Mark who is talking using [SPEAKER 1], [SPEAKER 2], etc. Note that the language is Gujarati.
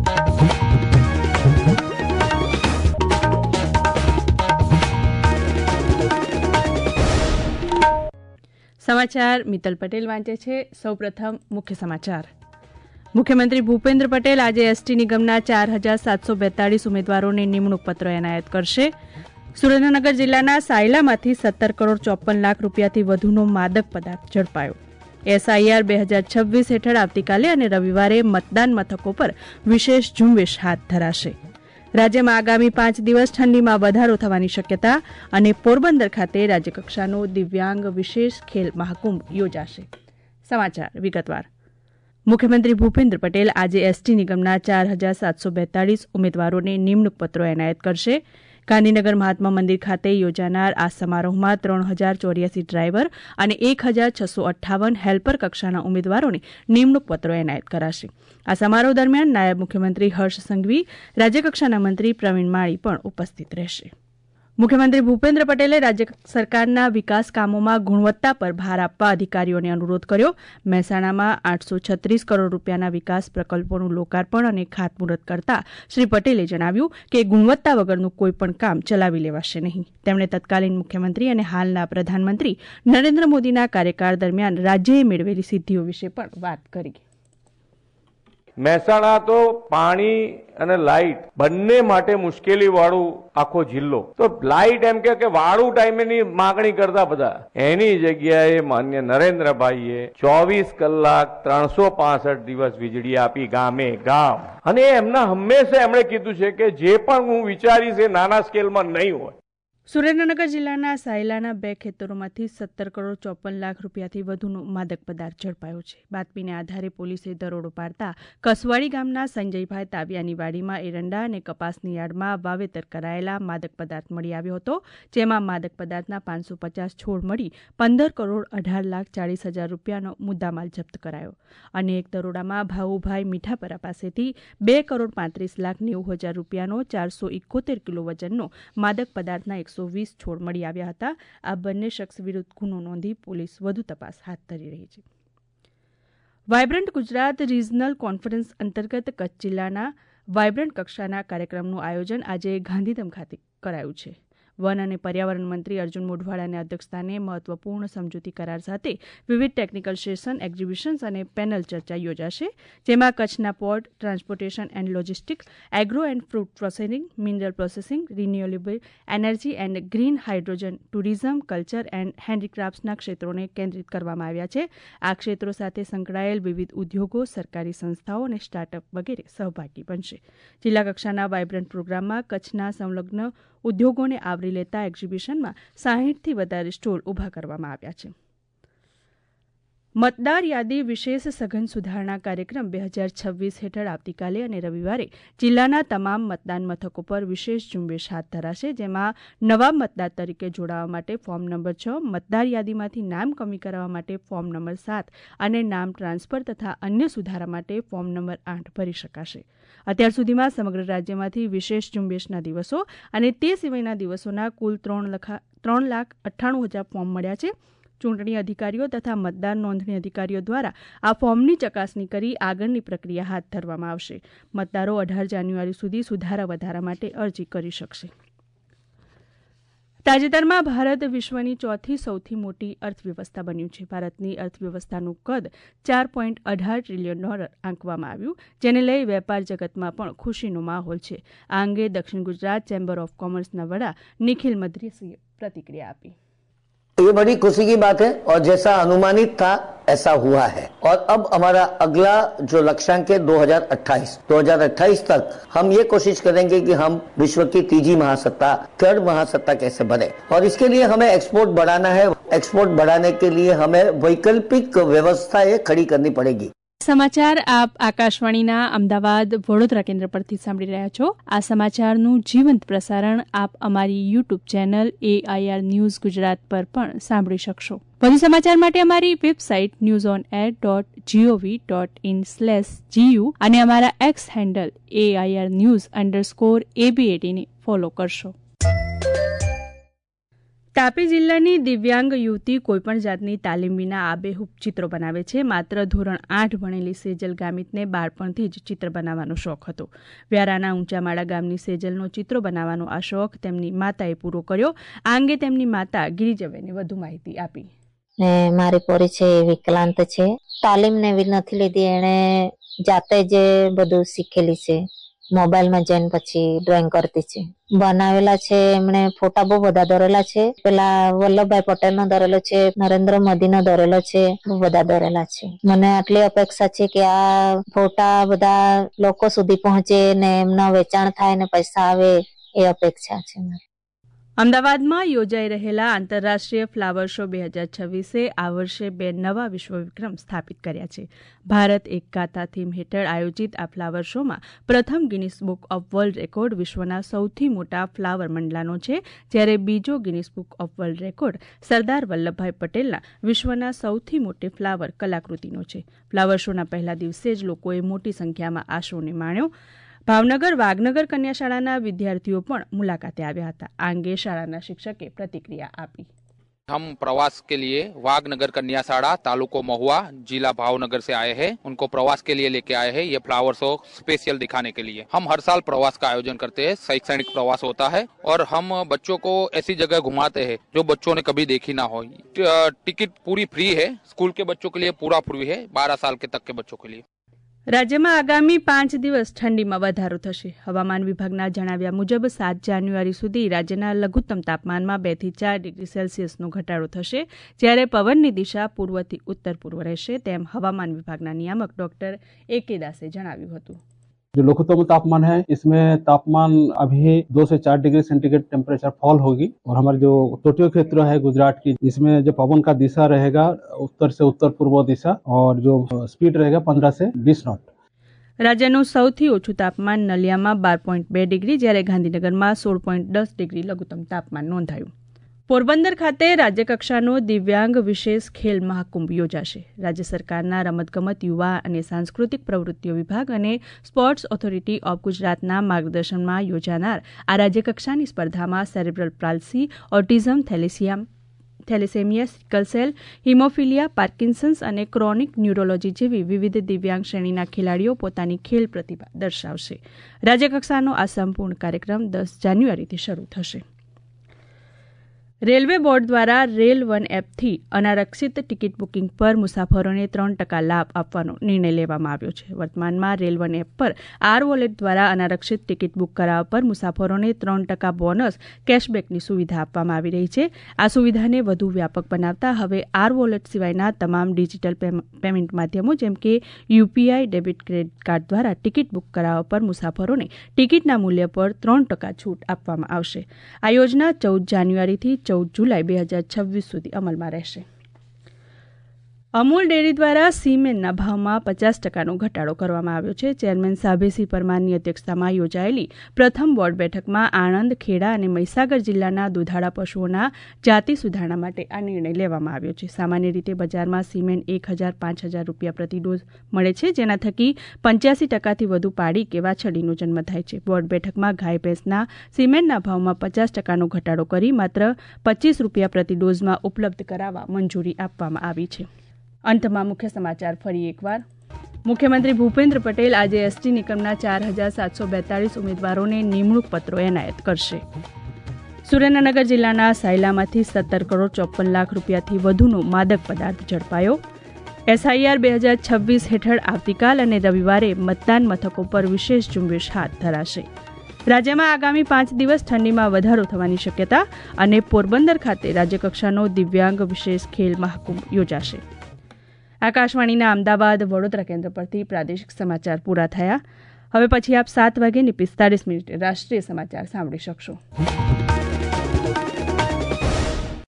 [SPEAKER 1] સમાચાર મિત્તલ પટેલ વાંચે છે. સૌપ્રથમ મુખ્ય સમાચાર. મુખ્યમંત્રી ભૂપેન્દ્ર પટેલ આજે એસટી નિગમના 4742 ઉમેદવારોને નિમણૂક પત્ર એનાયત કરશે. સુરેન્દ્રનગર જિલ્લાના સાયલામાંથી 17 કરોડ 54 લાખ રૂપિયાથી વધુનો માદક પદાર્થ ઝડપાયો. એસઆઈઆર 2026 હેઠળ આવતીકાલે અને રવિવારે મતદાન મથકો પર વિશેષ ઝુંબેશ હાથ ધરાશે. રાજ્યમાં આગામી 5 દિવસ ઠંડીમાં વધારો થવાની શક્યતા અને પોરબંદર ખાતે રાજ્યકક્ષાનો દિવ્યાંગ વિશેષ ખેલ મહાકુંભ યોજાશે. સમાચાર વિગતવાર. મુખ્યમંત્રી ભૂપેન્દ્ર પટેલ આજે એસટી નિગમના 4742 ઉમેદવારોને નિમણૂક પત્રો એનાયત કરશે. ગાંધીનગર મહાત્મા મંદિર ખાતે યોજાનાર આ સમારોહમાં 3084 ડ્રાઈવર અને 1658 હેલ્પર કક્ષાના ઉમેદવારોને નિમણૂક પત્રો એનાયત કરાશે. આ સમારોહ દરમિયાન નાયબ મુખ્યમંત્રી હર્ષ સંઘવી, રાજ્યકક્ષાના મંત્રી પ્રવીણ માળી પણ ઉપસ્થિત રહેશે. મુખ્યમંત્રી ભૂપેન્દ્ર પટેલે રાજ્ય સરકારના વિકાસ કામોમાં ગુણવત્તા પર ભાર આપવા અધિકારીઓને અનુરોધ કર્યો. મહેસાણામાં 836 કરોડ રૂપિયાના વિકાસ પ્રકલ્પોનું લોકાર્પણ અને ખાતમુહૂર્ત કરતા શ્રી પટેલે જણાવ્યું કે ગુણવત્તા વગરનું કોઈપણ કામ ચલાવી લેવાશે નહીં. તેમણે તત્કાલીન મુખ્યમંત્રી અને હાલના પ્રધાનમંત્રી નરેન્દ્ર મોદીના કાર્યકાળ દરમિયાન રાજ્યએ મેળવેલી સિદ્ધિઓ વિશે પણ વાત કરી.
[SPEAKER 2] મહેસાણા તો પાણી અને લાઇટ બંને માટે મુશ્કેલી વાળું આખો જિલ્લો. તો લાઇટ એમ કે વાળું ટાઈમેની માગણી કરતા બધા, એની જગ્યાએ માન્ય નરેન્દ્રભાઈએ 24 કલાક 365 દિવસ વીજળી આપી ગામે ગામ. અને એમના હંમેશા એમણે કીધું છે કે જે પણ હું વિચારીશ એ નાના સ્કેલમાં નહીં હોય.
[SPEAKER 1] સુરેન્દ્રનગર જિલ્લાના સાયલાના 2 ખેતરોમાંથી 17 કરોડ 54 લાખ રૂપિયાથી વધુનો માદક પદાર્થ ઝડપાયો છે. બાતમીને આધારે પોલીસે દરોડો પાડતા કસવાડી ગામના સંજયભાઈ તાવિયાની વાડીમાં એરંડા અને કપાસની યાર્ડમાં વાવેતર કરાયેલા માદક પદાર્થ મળી આવ્યો હતો. જેમાં માદક પદાર્થના 550 છોડ મળી 15 કરોડ 18 લાખ 40 હજાર રૂપિયાનો મુદ્દામાલ જપ્ત કરાયો. અને એક દરોડામાં ભાવુભાઈ મીઠાપરા પાસેથી 2 કરોડ 35 લાખ 90 હજાર રૂપિયાનો 471 કિલો વજનનો માદક પદાર્થના 120 છોડ મળી આવ્યા હતા. આ બંને શખ્સ વિરુદ્ધ ગુનો નોંધી પોલીસ વધુ તપાસ હાથ ધરી રહી છે. વાયબ્રન્ટ ગુજરાત રિજનલ કોન્ફરન્સ અંતર્ગત કચ્છ જિલ્લાના વાયબ્રન્ટ કક્ષાના કાર્યક્રમનું આયોજન આજે ગાંધીધામ ખાતે કરાયું છે. વન અને પર્યાવરણ મંત્રી અર્જુન મોઢવાડાના અધ્યક્ષસ્થાને મહત્વપૂર્ણ સમજૂતી કરાર સાથે વિવિધ ટેકનિકલ સેશન, એક્ઝિબિશન્સ અને પેનલ ચર્ચા યોજાશે. જેમાં કચ્છના port, transportation and logistics, agro and fruit processing, mineral processing, renewable energy and green hydrogen, tourism, culture and હેન્ડીક્રાફ્ટ્સના ક્ષેત્રોને કેન્દ્રિત કરવામાં આવ્યા છે. આ ક્ષેત્રો સાથે સંકળાયેલ વિવિધ ઉદ્યોગો, સરકારી સંસ્થાઓ અને સ્ટાર્ટઅપ વગેરે સહભાગી બનશે. જિલ્લા કક્ષાના વાયબ્રન્ટ પ્રોગ્રામમાં કચ્છના સંલગ્ન ઉદ્યોગોને આવરી લેતા એક્ઝિબિશનમાં 60થી વધારે સ્ટોલ ઉભા કરવામાં આવ્યા છે. મતદાર યાદી વિશેષ સઘન સુધારણા કાર્યક્રમ 2026 હેઠળ આવતીકાલે અને રવિવારે જિલ્લાના તમામ મતદાન મથકો પર વિશેષ ઝુંબેશ હાથ ધરાશે. જેમાં નવા મતદાર તરીકે જોડાવા માટે ફોર્મ નંબર 6, મતદાર યાદીમાંથી નામ કમી કરાવવા માટે ફોર્મ નંબર 7 અને નામ ટ્રાન્સફર તથા અન્ય સુધારા માટે ફોર્મ નંબર 8 ભરી શકાશે. અત્યાર સુધીમાં સમગ્ર રાજ્યમાંથી વિશેષ ઝુંબેશના દિવસો અને તે સિવાયના દિવસોના કુલ 3,98,000 ફોર્મ મળ્યા છે. ચૂંટણી અધિકારીઓ તથા મતદાર નોંધણી અધિકારીઓ દ્વારા આ ફોર્મની ચકાસણી કરી આગળની પ્રક્રિયા હાથ ધરવામાં આવશે. મતદારો 18 જાન્યુઆરી સુધી સુધારા વધારા માટે અરજી કરી શકશે. તાજેતરમાં ભારત વિશ્વની ચોથી સૌથી મોટી અર્થવ્યવસ્થા બન્યું છે. ભારતની અર્થવ્યવસ્થાનું કદ $4.18 ટ્રિલિયન આંકવામાં આવ્યું, જેને લઈ વેપાર જગતમાં પણ ખુશીનો માહોલ છે. આ અંગે દક્ષિણ ગુજરાત ચેમ્બર ઓફ કોમર્સના વડા નિખિલ મદ્રીસીએ પ્રતિક્રિયા આપી.
[SPEAKER 3] ये बड़ी खुशी की बात है और जैसा अनुमानित था ऐसा हुआ है और अब हमारा अगला जो लक्ष्यांक है 2028 तक हम ये कोशिश करेंगे कि हम विश्व की तीसरी महासत्ता, थर्ड महासत्ता कैसे बने और इसके लिए हमें एक्सपोर्ट बढ़ाना है. एक्सपोर्ट बढ़ाने के लिए हमें वैकल्पिक व्यवस्था ये खड़ी करनी पड़ेगी.
[SPEAKER 1] સમાચાર આપ આકાશવાણીના અમદાવાદ વડોદરા કેન્દ્ર પરથી સાંભળી રહ્યા છો. આ સમાચારનું જીવંત પ્રસારણ આપ અમારી YouTube channel AIR news Gujarat પર પણ સાંભળી શકશો. વધુ સમાચાર માટે અમારી વેબસાઇટ newsonair.gov.in/gu અને અમારા એક્સ હેન્ડલ AIR_news_AB18 ને ફોલો કરશો. તાપી જિલ્લાની દિવ્યાંગ યુવતી કોઈપણ જાતની તાલીમ વિના આબેહૂબ ચિત્રો બનાવે છે. માત્ર ધોરણ 8 ભણેલી સેજલ ગામિતને બાળપણથી જ ચિત્ર બનાવવાનો શોખ હતો. વ્યારાના ઊંચામાળા ગામની સેજલનો ચિત્રો બનાવવાનો આ શોખ તેમની માતાએ પૂરો કર્યો. આ અંગે તેમની માતા ગિરિજાબેને વધુ માહિતી આપી.
[SPEAKER 4] મારી પોરી છે વિકલાંત છે, તાલીમ ને એવી નથી લીધી, એને જાતે જ બધું શીખેલી છે. મોબાઈલમાં જઈને પછી ડ્રોઈંગ કરતી છે. બનાવેલા છે એમણે ફોટા બહુ બધા દોરેલા છે. પેલા વલ્લભભાઈ પટેલ નો દોરેલો છે, નરેન્દ્ર મોદી નો દોરેલો છે, બહુ બધા દોરેલા છે. મને આટલી અપેક્ષા છે કે આ ફોટા બધા લોકો સુધી પહોંચે ને એમના વેચાણ થાય ને પૈસા આવે, એ અપેક્ષા છે મારી.
[SPEAKER 1] અમદાવાદમાં યોજાઈ રહેલા આંતરરાષ્ટ્રીય ફ્લાવર શો 2026 આ વર્ષે 2 નવા વિશ્વ વિક્રમ સ્થાપિત કર્યા છે. ભારત એક ગાથા થીમ હેઠળ આયોજિત આ ફ્લાવર શોમાં પ્રથમ Guinness Book of World Record વિશ્વના સૌથી મોટા ફ્લાવર મંડલાનો છે, જ્યારે બીજો Guinness Book of World Record Sardar Vallabhbhai પટેલના વિશ્વના સૌથી મોટી ફ્લાવર કલાકૃતિનો છે. ફ્લાવર શોના પહેલા દિવસે જ લોકોએ મોટી સંખ્યામાં આ શોને માણ્યો. ભાવનગર વાઘનગર કન્યા શાળાના વિદ્યાર્થીઓ પણ મુલાકાતે આવ્યા હતા. આ અંગે શાળાના શિક્ષકે પ્રતિક્રિયા આપી.
[SPEAKER 5] हम प्रवास के लिए वाघनगर कन्या शाला तालुको महुआ जिला भावनगर से आए हैं. उनको प्रवास के लिए लेके आए हैं ये फ्लावर शो स्पेशल दिखाने के लिए. हम हर साल प्रवास का आयोजन करते हैं, शैक्षणिक प्रवास होता है और हम बच्चों को ऐसी जगह घुमाते हैं जो बच्चों ने कभी देखी ना हो. टिकट पूरी फ्री है, स्कूल के बच्चों के लिए पूरा फ्री है, 12 साल के तक के बच्चों के लिए.
[SPEAKER 1] રાજ્યમાં આગામી 5 દિવસ ઠંડીમાં વધારો થશે. હવામાન વિભાગના જણાવ્યા મુજબ 7 જાન્યુઆરી સુધી રાજ્યના લઘુત્તમ તાપમાનમાં 2 થી 4 ડિગ્રી સેલ્સિયસનો ઘટાડો થશે, જ્યારે પવનની દિશા પૂર્વથી ઉત્તર પૂર્વ રહેશે, તેમ હવામાન વિભાગના નિયામક ડોક્ટર A.K. દાસે જણાવ્યું હતું.
[SPEAKER 6] जो लघुत्तम तापमान है इसमें तापमान अभी 2 से 4 डिग्री सेंटीग्रेड टेम्परेचर फॉल होगी और हमारे जो तटीय क्षेत्र है गुजरात की, इसमें जो पवन का दिशा रहेगा उत्तर से उत्तर पूर्व दिशा और जो स्पीड रहेगा 15 से 20 नॉट.
[SPEAKER 1] રાજ્યનું સૌથી ઓછું તાપમાન નલિયામાં 12.2 ડિગ્રી, જ્યારે ગાંધીનગરમાં 16.10 ડિગ્રી લઘુત્તમ તાપમાન નોંધાયું. પોરબંદર ખાતે રાજ્યકક્ષાનો દિવ્યાંગ વિશેષ ખેલ મહાકુંભ યોજાશે. રાજ્ય સરકારના રમતગમત, યુવા અને સાંસ્કૃતિક પ્રવૃત્તિઓ વિભાગ અને સ્પોર્ટ્સ ઓથોરિટી ઓફ ગુજરાતના માર્ગદર્શનમાં યોજાનાર આ રાજ્યકક્ષાની સ્પર્ધામાં cerebral palsy, autism, thalassemia, sickle cell, haemophilia, Parkinson's અને ક્રોનિક ન્યુરોલોજી જેવી વિવિધ દિવ્યાંગ શ્રેણીના ખેલાડીઓ પોતાની ખેલ પ્રતિભા દર્શાવશે. રાજ્યકક્ષાનો આ સંપૂર્ણ કાર્યક્રમ 10 જાન્યુઆરીથી શરૂ થશે. રેલવે બોર્ડ દ્વારા રેલ વન એપથી અનારક્ષિત ટિકિટ બુકિંગ પર મુસાફરોને 3% લાભ આપવાનો નિર્ણય લેવામાં આવ્યો છે. વર્તમાનમાં રેલ વન એપ પર R-વોલેટ દ્વારા અનારક્ષિત ટિકિટ બુક કરાવવા પર મુસાફરોને 3% બોનસ કેશબેકની સુવિધા આપવામાં આવી રહી છે. આ સુવિધાને વધુ વ્યાપક બનાવતા હવે R-વોલેટ સિવાયના તમામ ડિજિટલ પેમેન્ટ માધ્યમો જેમ કે UPI, ડેબિટ, ક્રેડિટ કાર્ડ દ્વારા ટિકિટ બુક કરાવવા પર મુસાફરોને ટિકિટના મૂલ્ય પર 3% છૂટ આપવામાં આવશે. આ યોજના 14 જાન્યુઆરીથી 14 જુલાઈ 2026 સુધી અમલમાં રહેશે. અમૂલ ડેરી દ્વારા સીમેનના ભાવમાં 50%નો ઘટાડો કરવામાં આવ્યો છે. ચેરમેન સાભેસિંહ પરમારની અધ્યક્ષતામાં યોજાયેલી પ્રથમ બોર્ડ બેઠકમાં આણંદ, ખેડા અને મહીસાગર જિલ્લાના દૂધાળા પશુઓના જાતિ સુધારણા માટે આ નિર્ણય લેવામાં આવ્યો છે. સામાન્ય રીતે બજારમાં સીમેન 1000-5000 રૂપિયા પ્રતિ ડોઝ મળે છે, જેના થકી 85%થી વધુ પાડી કે વાછરડીનો જન્મ થાય છે. બોર્ડ બેઠકમાં ગાય ભેંસના સીમેનના ભાવમાં 50%નો ઘટાડો કરી માત્ર 25 રૂપિયા પ્રતિ ડોઝમાં ઉપલબ્ધ કરાવવા મંજૂરી આપવામાં આવી છે. અંતમાં મુખ્ય સમાચાર ફરી એકવાર. મુખ્યમંત્રી ભૂપેન્દ્ર પટેલ આજે એસટી નિગમના 4742 ઉમેદવારોને નિમણૂક પત્રો એનાયત કરશે. સુરેન્દ્રનગર જિલ્લાના સાયલામાંથી 17 કરોડ 54 લાખ રૂપિયાથી વધુનો માદક પદાર્થ ઝડપાયો. SIR 2026 હેઠળ આવતીકાલ અને રવિવારે મતદાન મથકો પર વિશેષ ઝુંબેશ હાથ ધરાશે. રાજ્યમાં આગામી 5 દિવસ ઠંડીમાં વધારો થવાની શક્યતા અને પોરબંદર ખાતે રાજ્યકક્ષાનો દિવ્યાંગ વિશેષ ખેલ મહાકુંભ યોજાશે. આકાશવાણીના અમદાવાદ, વડોદરા કેન્દ્ર પરથી પ્રાદેશિક સમાચાર પૂરા થયા. હવે પછી આપ 7:45 રાષ્ટ્રીય સમાચાર સાંભળી શકશો.